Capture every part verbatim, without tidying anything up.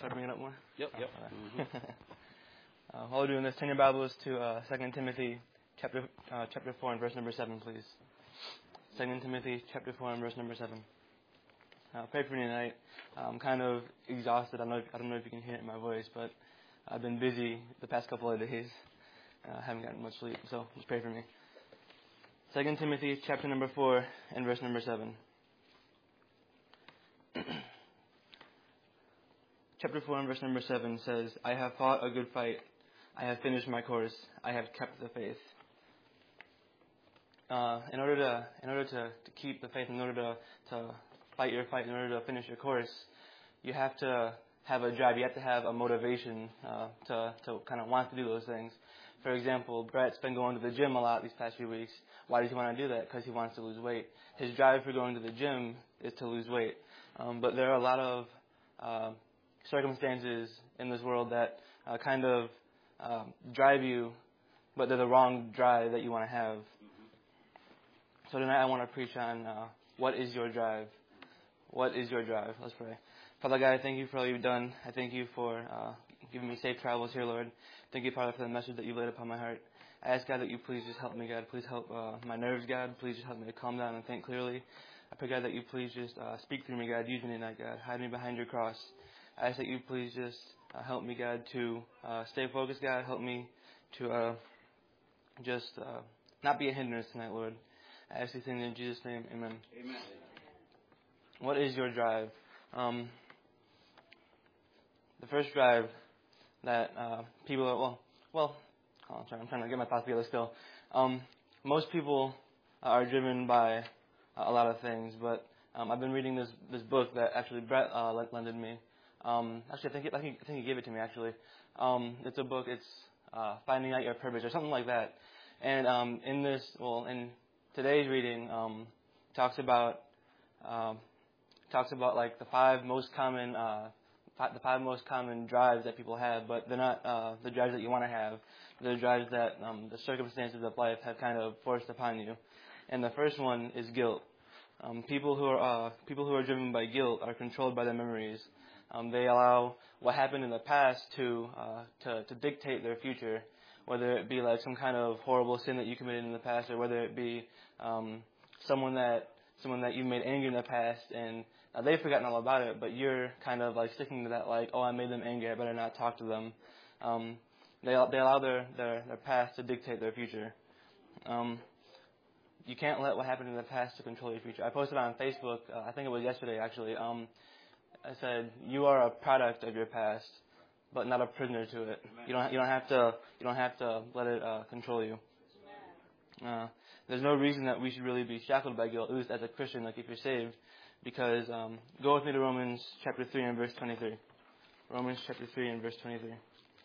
Should I bring it up more? Yep, yep. Oh, mm-hmm. uh, while we're doing this, turn your Bibles to uh, Second Timothy chapter uh, chapter four and verse number seven, please. Second Timothy chapter four and verse number seven. Uh, pray for me tonight. I'm kind of exhausted. I don't know if, I don't know if you can hear it in my voice, but I've been busy the past couple of days. I uh, haven't gotten much sleep, so just pray for me. Second Timothy chapter number four and verse number seven. Chapter four and verse number seven says, I have fought a good fight. I have finished my course. I have kept the faith. Uh, in order to in order to, to keep the faith, in order to, to fight your fight, in order to finish your course, you have to have a drive. You have to have a motivation uh, to, to kind of want to do those things. For example, Brett's been going to the gym a lot these past few weeks. Why does he want to do that? Because he wants to lose weight. His drive for going to the gym is to lose weight. Um, but there are a lot of uh, circumstances in this world that uh, kind of uh, drive you, but they're the wrong drive that you want to have. So tonight I want to preach on uh, what is your drive? What is your drive? Let's pray. Father God, I thank you for all you've done. I thank you for uh, giving me safe travels here, Lord. Thank you, Father, for the message that you laid upon my heart. I ask, God, that you please just help me, God. Please help uh, my nerves, God. Please just help me to calm down and think clearly. I pray, God, that you please just uh, speak through me, God. Use me tonight, God. Hide me behind your cross. I ask that you please just uh, help me, God, to uh, stay focused, God. Help me to uh, just uh, not be a hindrance tonight, Lord. I ask these things in Jesus' name. Amen. Amen. What is your drive? Um, the first drive that uh, people are, well, well, oh, I'm, sorry, I'm trying to get my thoughts together still. Um, most people are driven by a lot of things, but um, I've been reading this, this book that actually Brett uh, lended me. Um, actually, I think, it, I think I think he gave it to me, actually. Um, it's a book. It's uh, Finding Out Your Purpose or something like that. And um, in this, well, in today's reading, um, talks about um, talks about like the five most common uh, five, the five most common drives that people have, but they're not uh, the drives that you want to have. They're the drives that um, the circumstances of life have kind of forced upon you. And the first one is guilt. Um, people who are uh, people who are driven by guilt are controlled by their memories. Um, they allow what happened in the past to, uh, to to dictate their future, whether it be like some kind of horrible sin that you committed in the past, or whether it be um, someone that someone that you made angry in the past, and uh, they've forgotten all about it, but you're kind of like sticking to that, like, oh, I made them angry, I better not talk to them. Um, they they allow their, their, their past to dictate their future. Um, you can't let what happened in the past to control your future. I posted on Facebook, uh, I think it was yesterday actually. Um, I said, you are a product of your past, but not a prisoner to it. You don't you don't have to you don't have to let it uh, control you. Uh, there's no reason that we should really be shackled by guilt, at least as a Christian, like if you're saved, because um, go with me to Romans chapter three and verse twenty-three. Romans chapter three and verse twenty-three.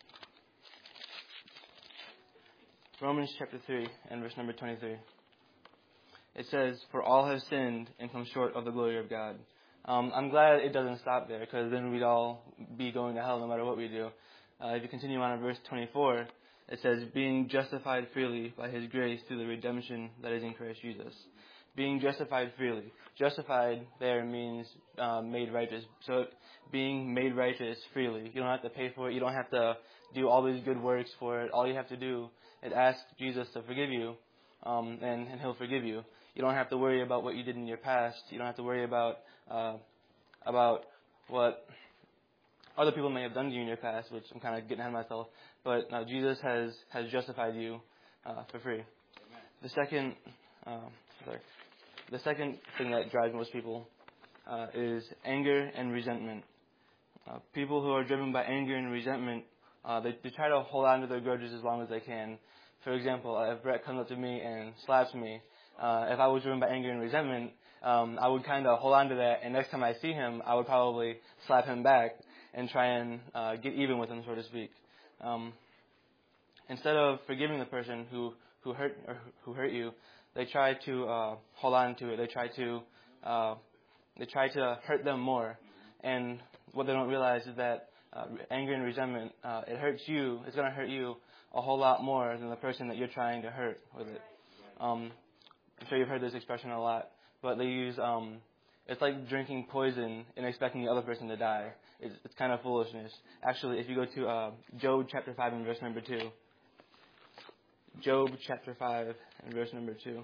Romans chapter three and verse number twenty-three. It says, "For all have sinned and come short of the glory of God." Um, I'm glad it doesn't stop there, because then we'd all be going to hell no matter what we do. Uh, if you continue on in verse twenty-four, it says, "Being justified freely by His grace through the redemption that is in Christ Jesus." Being justified freely. Justified there means uh, made righteous. So being made righteous freely. You don't have to pay for it. You don't have to do all these good works for it. All you have to do is ask Jesus to forgive you, um, and, and He'll forgive you. You don't have to worry about what you did in your past. You don't have to worry about uh, about what other people may have done to you in your past, which I'm kind of getting ahead of myself. But uh, Jesus has, has justified you uh, for free. Amen. The second, uh, sorry, the second thing that drives most people uh, is anger and resentment. Uh, people who are driven by anger and resentment, uh, they, they try to hold on to their grudges as long as they can. For example, uh, if Brett comes up to me and slaps me, uh, if I was driven by anger and resentment, um, I would kind of hold on to that, and next time I see him, I would probably slap him back and try and uh, get even with him, so to speak. Um, instead of forgiving the person who, who hurt or who hurt you, they try to uh, hold on to it. They try to uh, they try to hurt them more, and what they don't realize is that uh, anger and resentment, uh, it hurts you. It's going to hurt you a whole lot more than the person that you're trying to hurt with it. Um, I'm sure you've heard this expression a lot, but they use um, It's like drinking poison and expecting the other person to die. It's, it's kind of foolishness. Actually, if you go to uh, Job chapter five and verse number two. Job chapter five and verse number two.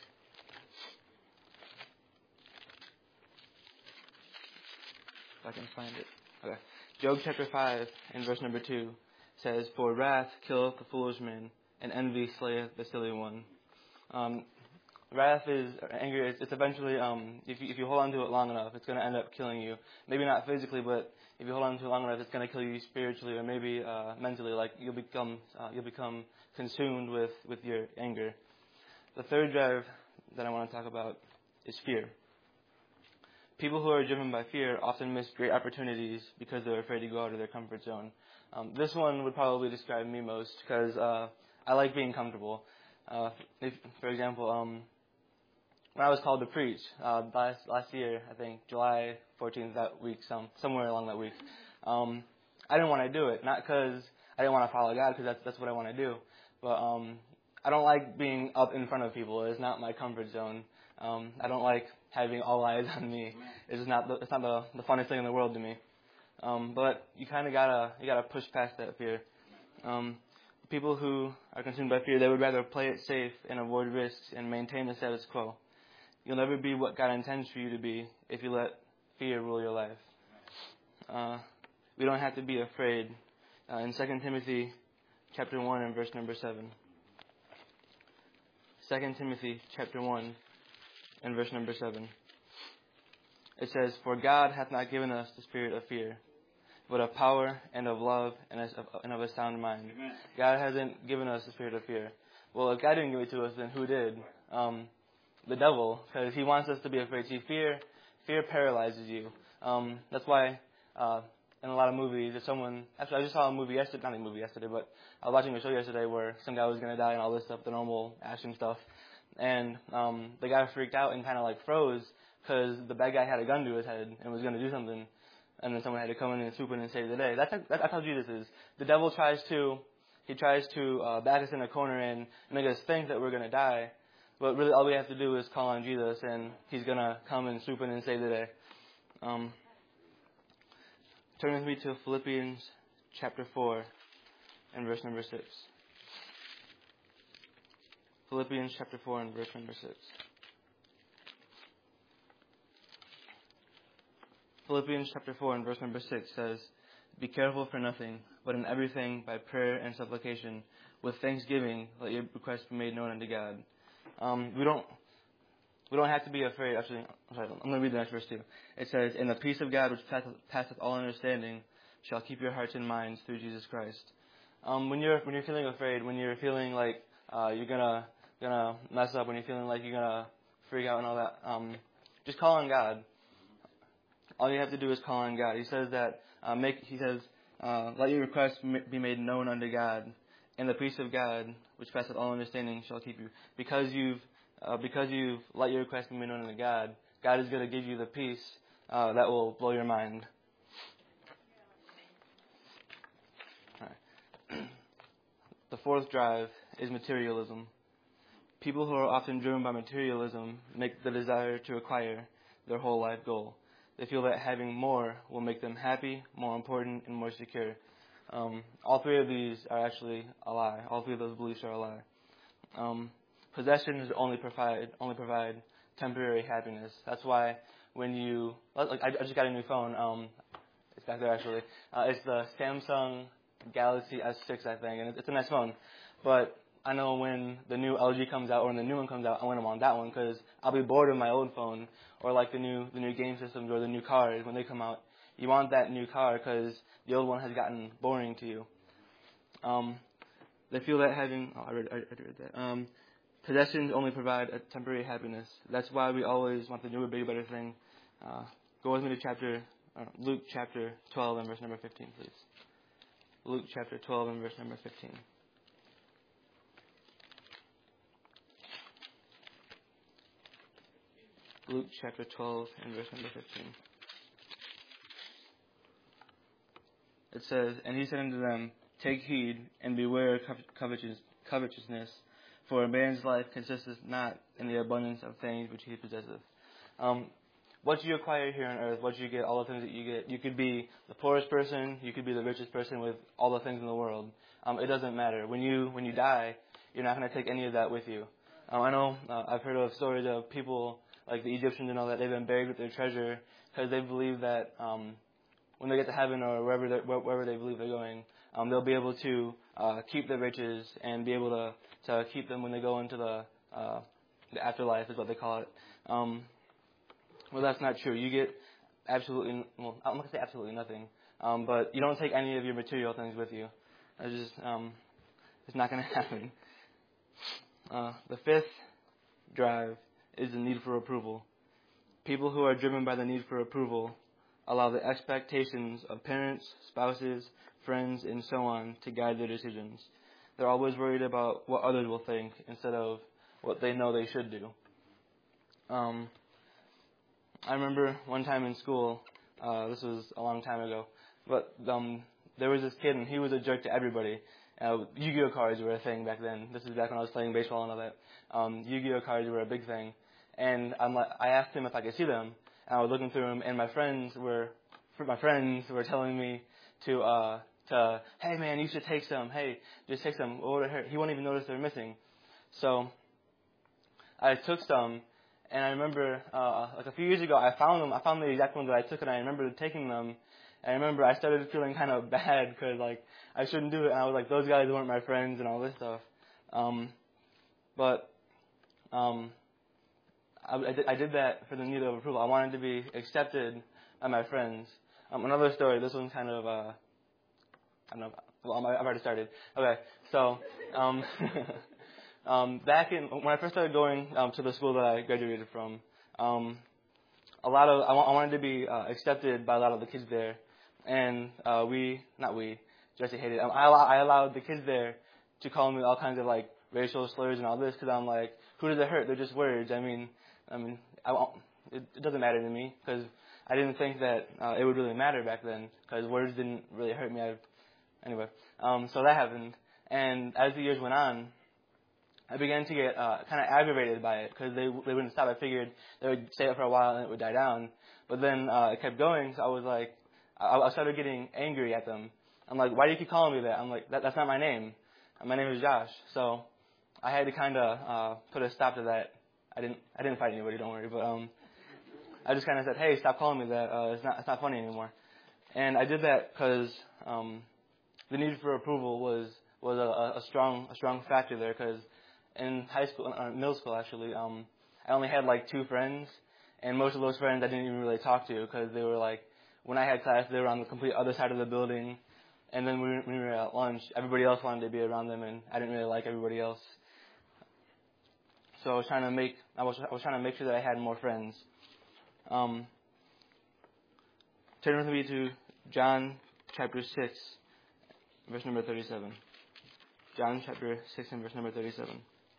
If I can find it. Okay. Job chapter five and verse number two says, "For wrath killeth the foolish man, and envy slayeth the silly one." Um, wrath is, or anger is, it's eventually, um, if you, if you hold on to it long enough, it's going to end up killing you. Maybe not physically, but if you hold on to it long enough, it's going to kill you spiritually or maybe uh, mentally. Like you'll become, uh, you'll become consumed with, with your anger. The third drive that I want to talk about is fear. People who are driven by fear often miss great opportunities because they're afraid to go out of their comfort zone. Um, this one would probably describe me most because uh, I like being comfortable. Uh, if, for example, um, when I was called to preach uh, last last year, I think July fourteenth that week, some somewhere along that week, um, I didn't want to do it. Not because I didn't want to follow God, because that's that's what I want to do. But um, I don't like being up in front of people. It's not my comfort zone. Um, I don't like having all eyes on me. It's just not the, it's not the, the funnest thing in the world to me. Um, but you kind of gotta you gotta push past that fear. Um, people who are consumed by fear, they would rather play it safe and avoid risks and maintain the status quo. You'll never be what God intends for you to be if you let fear rule your life. Uh, we don't have to be afraid. Uh, in Second Timothy chapter one and verse number seven. Second Timothy chapter one and verse number seven. It says, "For God hath not given us the spirit of fear, but of power and of love and of a sound mind." Amen. God hasn't given us the spirit of fear. Well, if God didn't give it to us, then who did? Um, the devil, because he wants us to be afraid. See, fear, fear paralyzes you. Um, that's why uh, in a lot of movies, if someone, actually, I just saw a movie yesterday, not a movie yesterday, but I was watching a show yesterday where some guy was going to die and all this stuff, the normal action stuff. And um, the guy freaked out and kind of like froze because the bad guy had a gun to his head and was going to do something. And then someone had to come in and swoop in and save the day. That's, that's how Jesus is. The devil tries to, he tries to uh, back us in a corner and make us think that we're going to die. But really all we have to do is call on Jesus and he's going to come and swoop in and save the day. Um, turn with me to Philippians chapter four and verse number six. Philippians chapter four and verse number six. Philippians chapter four and verse number six says, "Be careful for nothing, but in everything by prayer and supplication, with thanksgiving, let your requests be made known unto God." Um, we don't we don't have to be afraid. Actually, I'm sorry, I'm going to read the next verse too. It says, "And the peace of God, which passeth, passeth all understanding, shall keep your hearts and minds through Jesus Christ." Um, when you're when you're feeling afraid, when you're feeling like uh, you're gonna gonna mess up, when you're feeling like you're gonna freak out and all that, um, just call on God. All you have to do is call on God. He says that uh, make. He says, uh, "Let your requests be made known unto God, and the peace of God, which passeth all understanding, shall keep you." Because you've uh, because you've let your requests be made known unto God, God is going to give you the peace uh, that will blow your mind. All right. The fourth drive is materialism. People who are often driven by materialism make the desire to acquire their whole life goal. They feel that having more will make them happy, more important, and more secure. Um, all three of these are actually a lie. All three of those beliefs are a lie. Um, possessions only provide only provide temporary happiness. That's why when you like, I just got a new phone. Um, it's back there actually. Uh, it's the Samsung Galaxy S six, I think, and it's a nice phone. But I know when the new L G comes out or when the new one comes out, I want to want that one because I'll be bored of my old phone, or like the new the new game systems or the new cars when they come out. You want that new car because the old one has gotten boring to you. Um, they feel that having oh, I read I read that. Um, possessions only provide a temporary happiness. That's why we always want the newer, bigger, better thing. Uh, go with me to chapter uh, Luke chapter twelve and verse number fifteen, please. Luke chapter twelve and verse number fifteen. Luke chapter twelve and verse number fifteen. It says, "And he said unto them, Take heed, and beware of covetousness, for a man's life consisteth not in the abundance of things which he possesseth." Um, what you acquire here on earth, what you get, all the things that you get. You could be the poorest person, you could be the richest person with all the things in the world. Um, it doesn't matter. When you when you die, you're not going to take any of that with you. Um, I know uh, I've heard of stories of people like the Egyptians and all that. They've been buried with their treasure because they believe that um, when they get to heaven or wherever they, wherever they believe they're going, um, they'll be able to uh, keep their riches and be able to to keep them when they go into the uh, the afterlife, is what they call it. Um, well, that's not true. You get absolutely, well, I'm not going to say absolutely nothing, um, but you don't take any of your material things with you. It's just, um, it's not going to happen. Uh, the fifth drive is the need for approval. People who are driven by the need for approval allow the expectations of parents, spouses, friends, and so on to guide their decisions. They're always worried about what others will think instead of what they know they should do. Um, I remember one time in school, uh, this was a long time ago, but um, there was this kid and he was a jerk to everybody. Uh, Yu-Gi-Oh cards were a thing back then. This is back when I was playing baseball and all that. Um, Yu-Gi-Oh cards were a big thing. And I'm like, I asked him if I could see them, and I was looking through them, and my friends were, my friends were telling me to, uh, to, hey man, you should take some. Hey, just take some. What would it hurt? He won't even notice they're missing. So I took some, and I remember, uh, like a few years ago, I found them. I found the exact ones that I took, and I remember taking them. And I remember I started feeling kind of bad because like I shouldn't do it, and I was like, those guys weren't my friends and all this stuff. Um, but um, I, I, did, I did that for the need of approval. I wanted to be accepted by my friends. Um, another story. This one's kind of uh, I don't know. Well, I've already started. Okay, so um, um, back in when I first started going um, to the school that I graduated from, um, a lot of I, I wanted to be uh, accepted by a lot of the kids there, and uh, we, not we, Jesse hated. Um, I, I allowed the kids there to call me all kinds of like racial slurs and all this because I'm like, who does it hurt? They're just words. I mean, I mean, I won't, it, it doesn't matter to me because I didn't think that uh, it would really matter back then because words didn't really hurt me. I, Anyway, um, so that happened, and as the years went on, I began to get uh, kind of aggravated by it because they they wouldn't stop. I figured they would say it for a while and it would die down, but then uh, it kept going. So I was like, I, I started getting angry at them. I'm like, why do you keep calling me that? I'm like, that, that's not my name. My name is Josh. So I had to kind of uh, put a stop to that. I didn't I didn't fight anybody, don't worry, but um, I just kind of said, hey, stop calling me that. Uh, it's not it's not funny anymore. And I did that because um, the need for approval was was a, a strong a strong factor there because in high school, uh, middle school actually, um, I only had like two friends, and most of those friends I didn't even really talk to because they were like, when I had class, they were on the complete other side of the building, and then when we were at lunch, everybody else wanted to be around them, and I didn't really like everybody else. So I was trying to make I was I was trying to make sure that I had more friends. Um, turn with me to John chapter six. Verse number thirty-seven. John chapter six and verse number thirty-seven.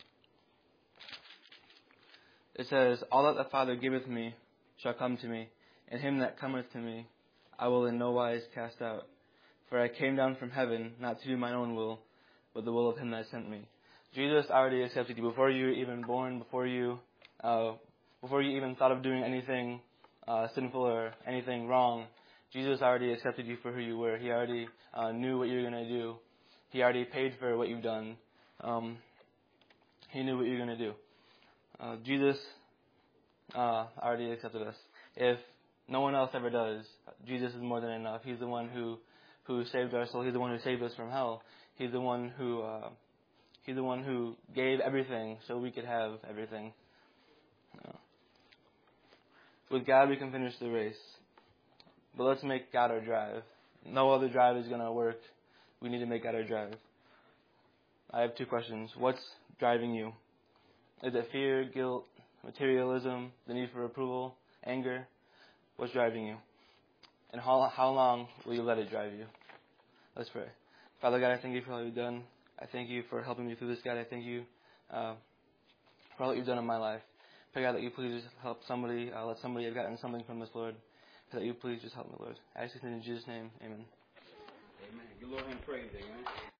It says, all that the Father giveth me shall come to me, and him that cometh to me I will in no wise cast out. For I came down from heaven, not to do mine own will, but the will of him that sent me. Jesus already accepted you before you were even born, before you uh, before you even thought of doing anything uh, sinful or anything wrong. Jesus already accepted you for who you were. He already uh, knew what you were going to do. He already paid for what you've done. Um, he knew what you were going to do. Uh, Jesus uh, already accepted us. If no one else ever does, Jesus is more than enough. He's the one who, who saved our soul. He's the one who saved us from hell. He's the one who uh, he's the one who gave everything so we could have everything. Uh, with God, we can finish the race. But let's make God our drive. No other drive is going to work. We need to make God our drive. I have two questions. What's driving you? Is it fear, guilt, materialism, the need for approval, anger? What's driving you? And how, how long will you let it drive you? Let's pray. Father God, I thank you for all you've done. I thank you for helping me through this, God. I thank you uh, for all that you've done in my life. Pray, God, that you please help somebody, uh, let somebody have gotten something from this, Lord. That you please just help me, Lord. I ask this in Jesus' name. Amen. Amen. Give Lord him praise, amen.